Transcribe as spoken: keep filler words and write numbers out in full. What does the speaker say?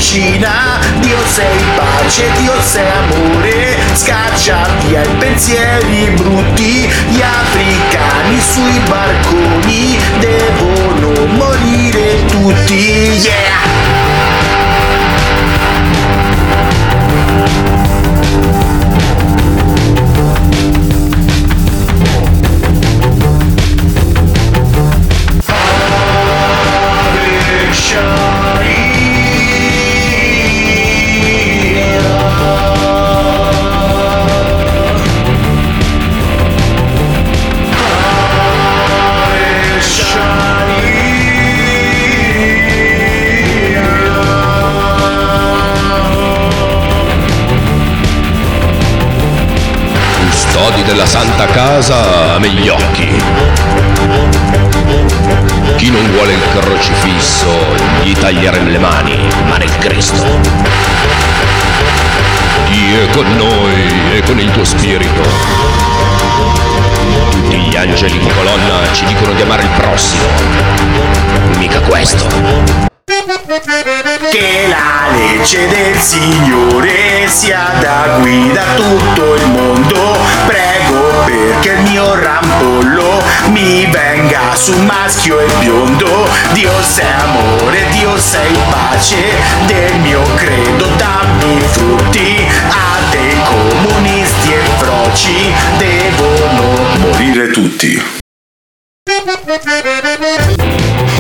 cucina. Dio sei pace, Dio sei amore, scaccia via i pensieri brutti. Gli africani sui barconi devono morire tutti. Yeah! Custodi della Santa Casa, ame gli occhi. Chi non vuole il crocifisso, gli taglieremo le mani, ma nel Cristo. Dio è con noi e con il tuo spirito. Tutti gli angeli in colonna ci dicono di amare il prossimo. Mica questo. Che la legge del Signore sia da guida a tutto il mondo. Prego perché il mio rampollo mi venga su maschio e biondo. Dio sei amore, Dio sei pace, del mio credo dammi frutti. A dei comunisti e froci devono morire tutti.